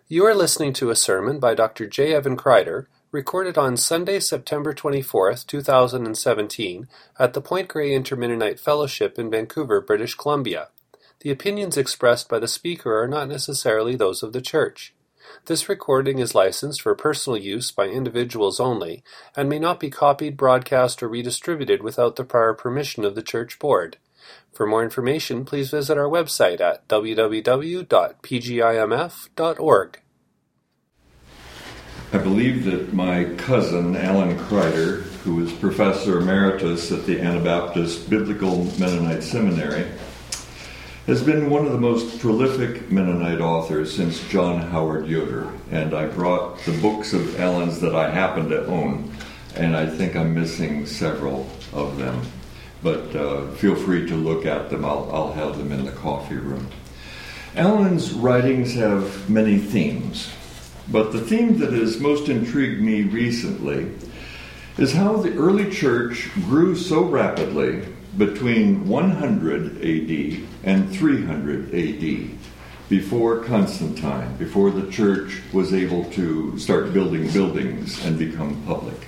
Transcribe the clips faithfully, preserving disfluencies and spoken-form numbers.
You are listening to a sermon by Doctor J. Evan Kreider, recorded on Sunday, September twenty-fourth, two thousand seventeen, at the Point Grey Intermennonite Fellowship in Vancouver, British Columbia. The opinions expressed by the speaker are not necessarily those of the church. This recording is licensed for personal use by individuals only, and may not be copied, broadcast, or redistributed without the prior permission of the church board. For more information, please visit our website at w w w dot p g i m f dot org. I believe that my cousin, Alan Kreider, who is Professor Emeritus at the Anabaptist Biblical Mennonite Seminary, has been one of the most prolific Mennonite authors since John Howard Yoder, and I brought the books of Alan's that I happen to own, and I think I'm missing several of them. But uh, feel free to look at them. I'll, I'll have them in the coffee room. Alan's writings have many themes, but the theme that has most intrigued me recently is how the early church grew so rapidly between one hundred A D and three hundred A D, before Constantine, before the church was able to start building buildings and become public.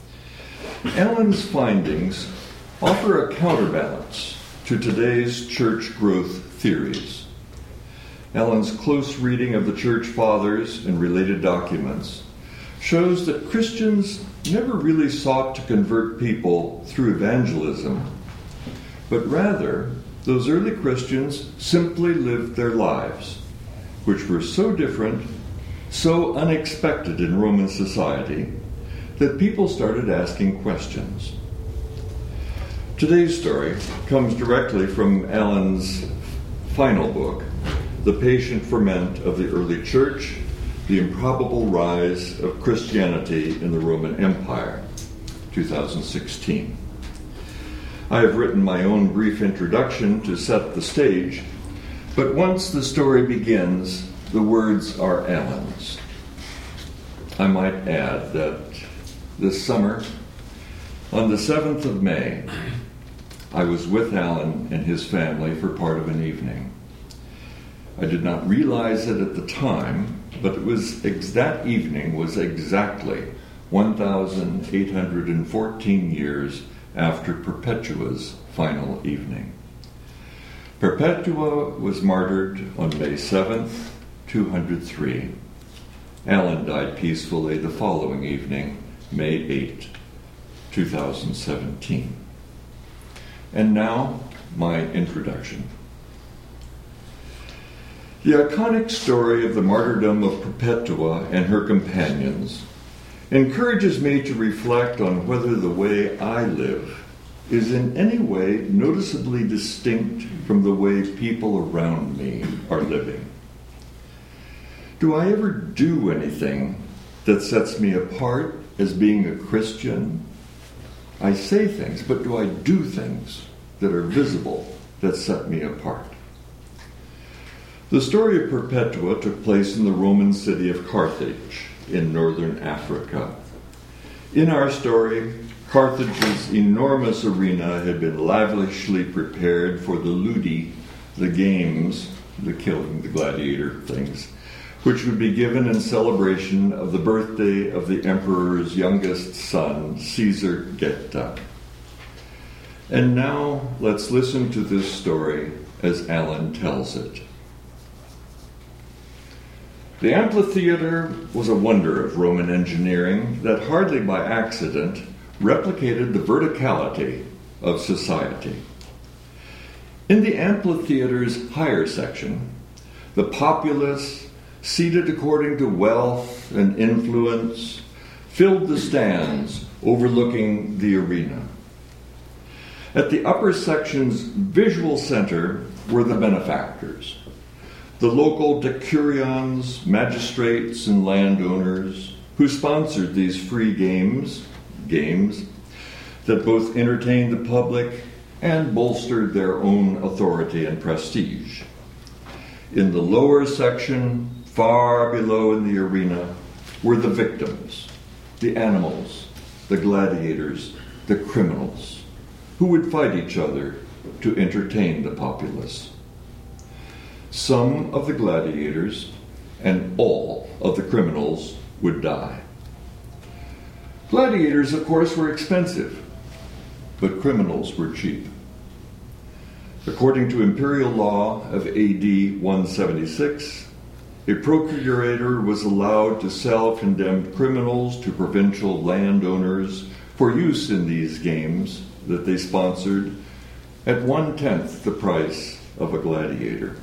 Alan's findings offer a counterbalance to today's church growth theories. Alan's close reading of the church fathers and related documents shows that Christians never really sought to convert people through evangelism, but rather those early Christians simply lived their lives, which were so different, so unexpected in Roman society, that people started asking questions. Today's story comes directly from Alan's final book, The Patient Ferment of the Early Church, The Improbable Rise of Christianity in the Roman Empire, two thousand sixteen. I have written my own brief introduction to set the stage, but once the story begins, the words are Alan's. I might add that this summer, on the seventh of May, I was with Alan and his family for part of an evening. I did not realize it at the time, but it was ex- that evening was exactly one thousand eight hundred fourteen years after Perpetua's final evening. Perpetua was martyred on May seventh, two hundred three. Alan died peacefully the following evening, May eighth, two thousand seventeen. And now, my introduction. The iconic story of the martyrdom of Perpetua and her companions encourages me to reflect on whether the way I live is in any way noticeably distinct from the way people around me are living. Do I ever do anything that sets me apart as being a Christian? I say things, but do I do things that are visible that set me apart? The story of Perpetua took place in the Roman city of Carthage in northern Africa. In our story, Carthage's enormous arena had been lavishly prepared for the ludi, the games, the killing, the gladiator things, which would be given in celebration of the birthday of the emperor's youngest son, Caesar Geta. And now let's listen to this story as Alan tells it. The amphitheater was a wonder of Roman engineering that hardly by accident replicated the verticality of society. In the amphitheater's higher section, the populace, seated according to wealth and influence, filled the stands overlooking the arena. At the upper section's visual center were the benefactors, the local decurions, magistrates, and landowners who sponsored these free games, games that both entertained the public and bolstered their own authority and prestige. In the lower section, far below in the arena, were the victims, the animals, the gladiators, the criminals, who would fight each other to entertain the populace. Some of the gladiators and all of the criminals would die. Gladiators, of course, were expensive, but criminals were cheap. According to imperial law of A D one seventy-six, a procurator was allowed to sell condemned criminals to provincial landowners for use in these games that they sponsored at one-tenth the price of a gladiator.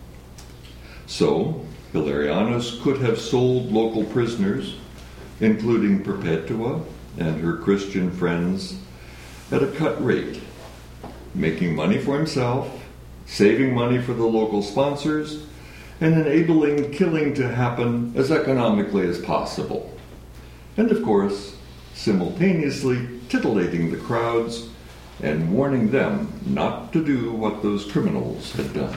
So, Hilarianus could have sold local prisoners, including Perpetua and her Christian friends, at a cut rate, making money for himself, saving money for the local sponsors, and enabling killing to happen as economically as possible. And of course, simultaneously titillating the crowds and warning them not to do what those criminals had done.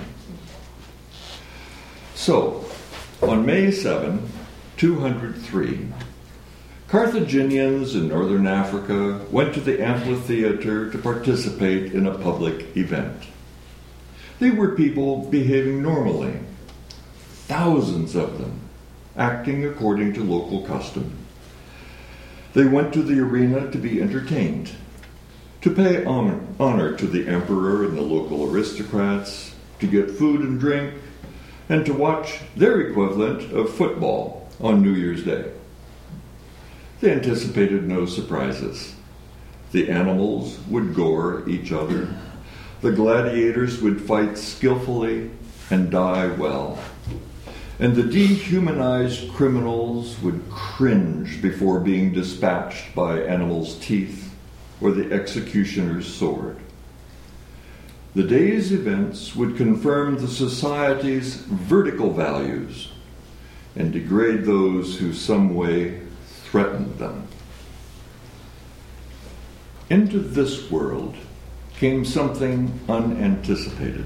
So, on May seventh, two hundred three, Carthaginians in northern Africa went to the amphitheater to participate in a public event. They were people behaving normally, thousands of them, acting according to local custom. They went to the arena to be entertained, to pay honor, honor to the emperor and the local aristocrats, to get food and drink, and to watch their equivalent of football on New Year's Day. They anticipated no surprises. The animals would gore each other. The gladiators would fight skillfully and die well. And the dehumanized criminals would cringe before being dispatched by animals' teeth or the executioner's sword. The day's events would confirm the society's vertical values and degrade those who some way threatened them. Into this world came something unanticipated.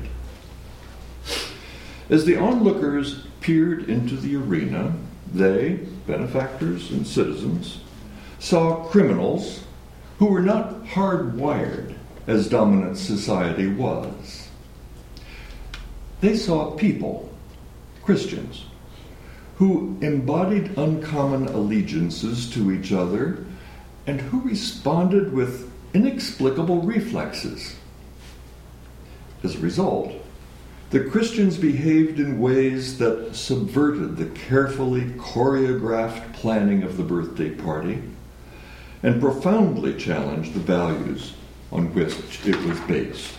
As the onlookers peered into the arena, they, benefactors and citizens, saw criminals who were not hardwired as dominant society was. They saw people, Christians, who embodied uncommon allegiances to each other and who responded with inexplicable reflexes. As a result, the Christians behaved in ways that subverted the carefully choreographed planning of the birthday party and profoundly challenged the values on which it was based.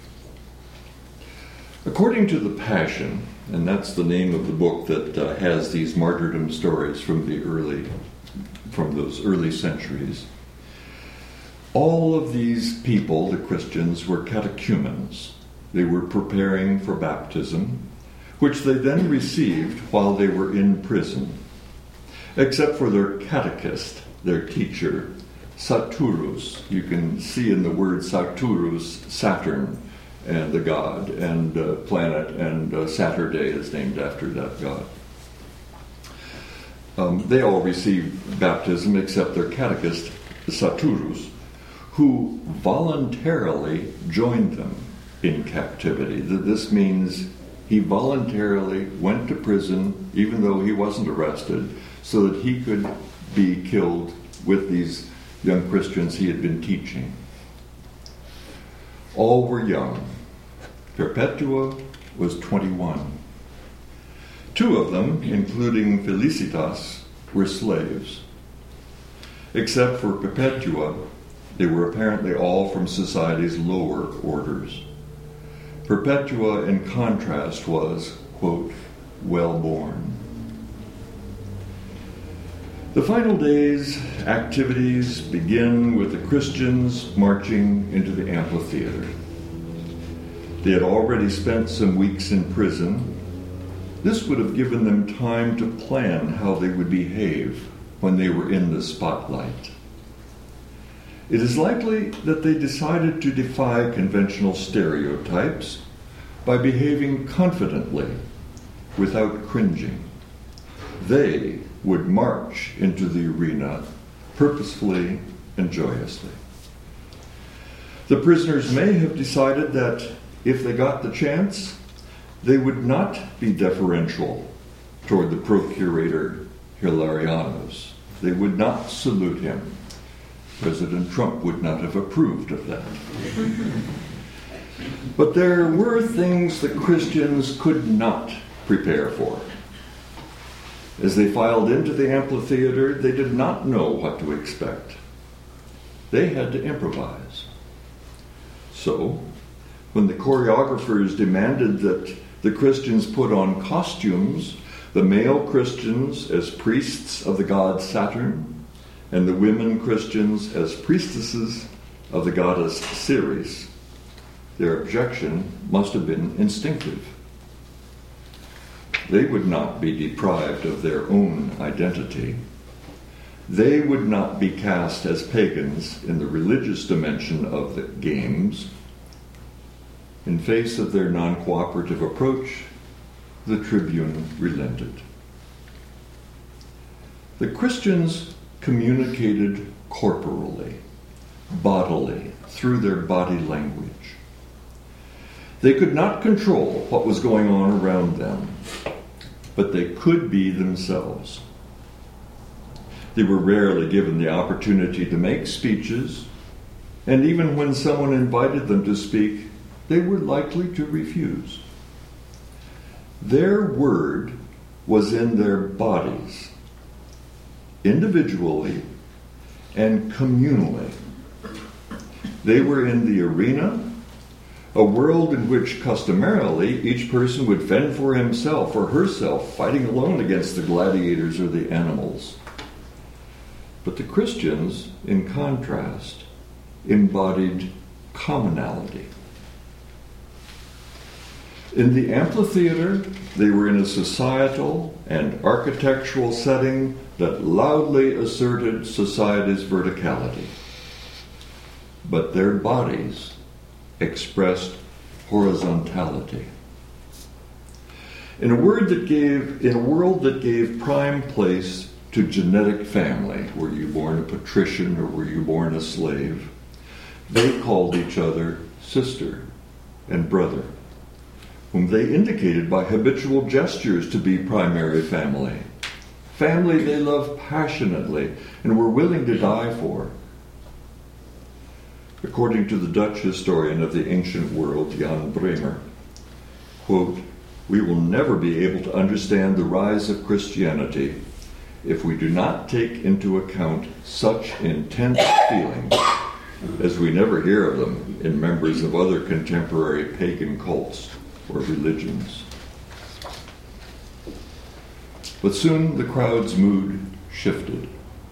According to the Passion, and that's the name of the book that uh, has these martyrdom stories from the early, from those early centuries, all of these people, the Christians, were catechumens. They were preparing for baptism, which they then received while they were in prison, except for their catechist, their teacher, Saturus. You can see in the word Saturus, Saturn, and the god, and uh, planet, and uh, Saturday is named after that god. Um, they all received baptism except their catechist, Saturus, who voluntarily joined them in captivity. This means he voluntarily went to prison, even though he wasn't arrested, so that he could be killed with these young Christians he had been teaching. All were young. Perpetua was twenty-one. Two of them, including Felicitas, were slaves. Except for Perpetua, they were apparently all from society's lower orders. Perpetua, in contrast, was, quote, well-born. The final day's activities begin with the Christians marching into the amphitheater. They had already spent some weeks in prison. This would have given them time to plan how they would behave when they were in the spotlight. It is likely that they decided to defy conventional stereotypes by behaving confidently, without cringing. They would march into the arena purposefully and joyously. The prisoners may have decided that if they got the chance, they would not be deferential toward the procurator Hilarianus. They would not salute him. President Trump would not have approved of that. But there were things that Christians could not prepare for. As they filed into the amphitheater, they did not know what to expect. They had to improvise. So, when the choreographers demanded that the Christians put on costumes, the male Christians as priests of the god Saturn, and the women Christians as priestesses of the goddess Ceres, their objection must have been instinctive. They would not be deprived of their own identity. They would not be cast as pagans in the religious dimension of the games. In face of their non-cooperative approach, the tribune relented. The Christians communicated corporally, bodily, through their body language. They could not control what was going on around them, but they could be themselves. They were rarely given the opportunity to make speeches, and even when someone invited them to speak, they were likely to refuse. Their word was in their bodies, individually and communally. They were in the arena, a world in which customarily each person would fend for himself or herself, fighting alone against the gladiators or the animals. But the Christians, in contrast, embodied commonality. In the amphitheater, they were in a societal and architectural setting that loudly asserted society's verticality. But their bodies expressed horizontality. In a word that gave, in a world that gave prime place to genetic family, were you born a patrician or were you born a slave, they called each other sister and brother, whom they indicated by habitual gestures to be primary family. Family they loved passionately and were willing to die for. According to the Dutch historian of the ancient world, Jan Bremer, quote, "We will never be able to understand the rise of Christianity if we do not take into account such intense feelings as we never hear of them in members of other contemporary pagan cults or religions." But soon the crowd's mood shifted.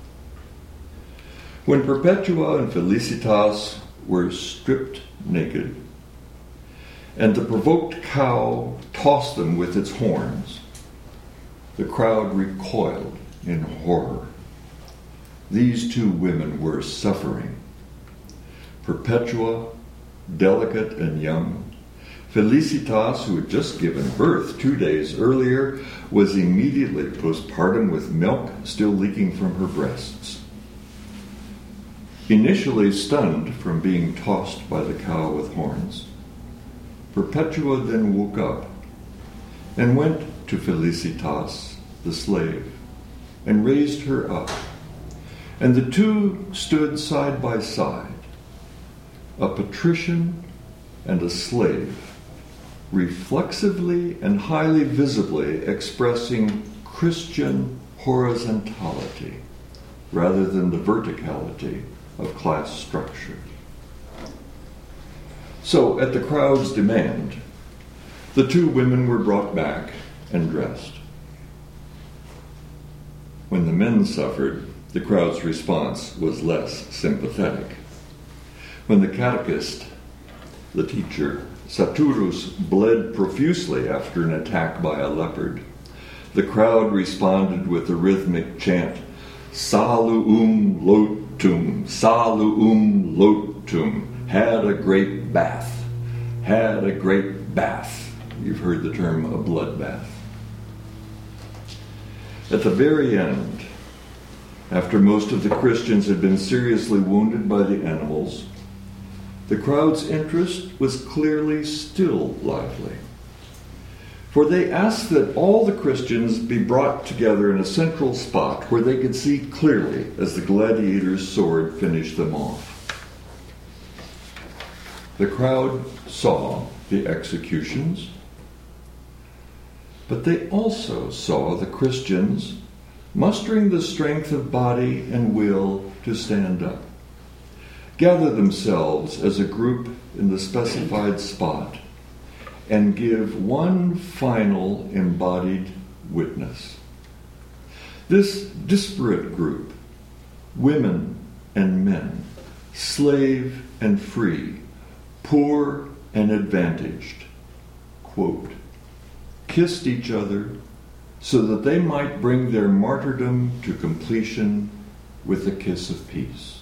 When Perpetua and Felicitas were stripped naked, and the provoked cow tossed them with its horns, the crowd recoiled in horror. These two women were suffering. Perpetua, delicate and young. Felicitas, who had just given birth two days earlier, was immediately postpartum with milk still leaking from her breasts. Initially stunned from being tossed by the cow with horns, Perpetua then woke up and went to Felicitas, the slave, and raised her up. And the two stood side by side, a patrician and a slave, reflexively and highly visibly expressing Christian horizontality rather than the verticality of class structure. So, at the crowd's demand, the two women were brought back and dressed. When the men suffered, the crowd's response was less sympathetic. When the catechist, the teacher, Saturus, bled profusely after an attack by a leopard, the crowd responded with the rhythmic chant, "Saluum lotum, saluum lotum," had a great bath, had a great bath. You've heard the term a bloodbath. At the very end, after most of the Christians had been seriously wounded by the animals, the crowd's interest was clearly still lively. For they asked that all the Christians be brought together in a central spot where they could see clearly as the gladiator's sword finished them off. The crowd saw the executions, but they also saw the Christians mustering the strength of body and will to stand up, gather themselves as a group in the specified spot, and give one final embodied witness. This disparate group, women and men, slave and free, poor and advantaged, quote, kissed each other so that they might bring their martyrdom to completion with a kiss of peace.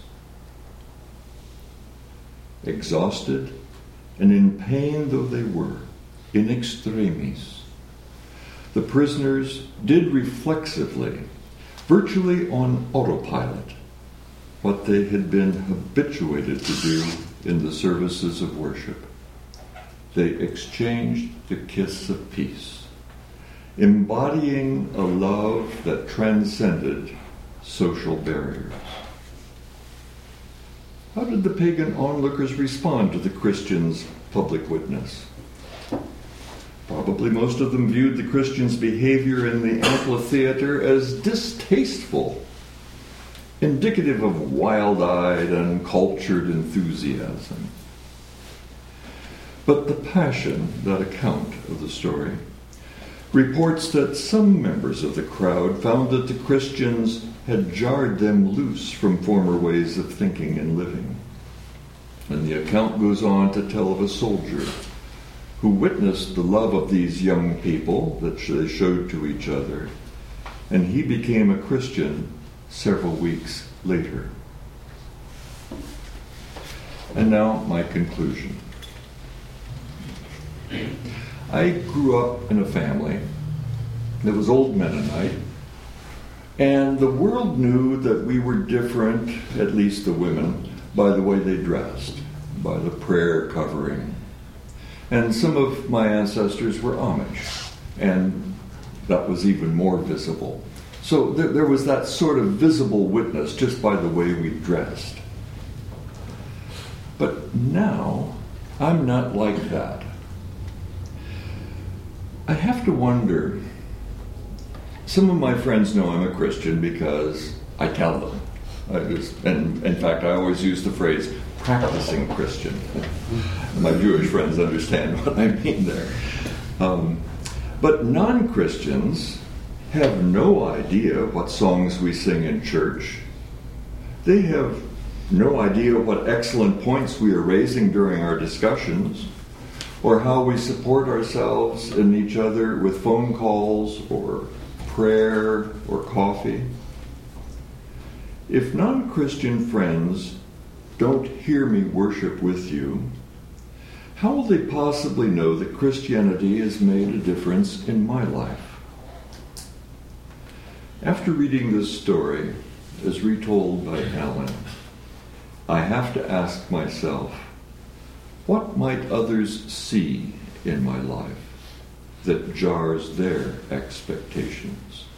Exhausted and in pain though they were, in extremis, the prisoners did reflexively, virtually on autopilot, what they had been habituated to do in the services of worship. They exchanged the kiss of peace, embodying a love that transcended social barriers. How did the pagan onlookers respond to the Christians' public witness? Probably most of them viewed the Christians' behavior in the amphitheater as distasteful, indicative of wild-eyed, uncultured enthusiasm. But the Passion, that account of the story, reports that some members of the crowd found that the Christians had jarred them loose from former ways of thinking and living. And the account goes on to tell of a soldier who witnessed the love of these young people that they showed to each other, and he became a Christian several weeks later. And now my conclusion. I grew up in a family that was old Mennonite, and the world knew that we were different, at least the women, by the way they dressed, by the prayer covering. And some of my ancestors were Amish, and that was even more visible. So there, there was that sort of visible witness just by the way we dressed. But now, I'm not like that. I have to wonder, some of my friends know I'm a Christian because I tell them. I just, and in fact, I always use the phrase, practicing Christian. My Jewish friends understand what I mean there. Um, but non-Christians have no idea what songs we sing in church. They have no idea what excellent points we are raising during our discussions, or how we support ourselves and each other with phone calls or prayer or coffee. If non-Christian friends don't hear me worship with you, how will they possibly know that Christianity has made a difference in my life? After reading this story, as retold by Alan, I have to ask myself, what might others see in my life that jars their expectations?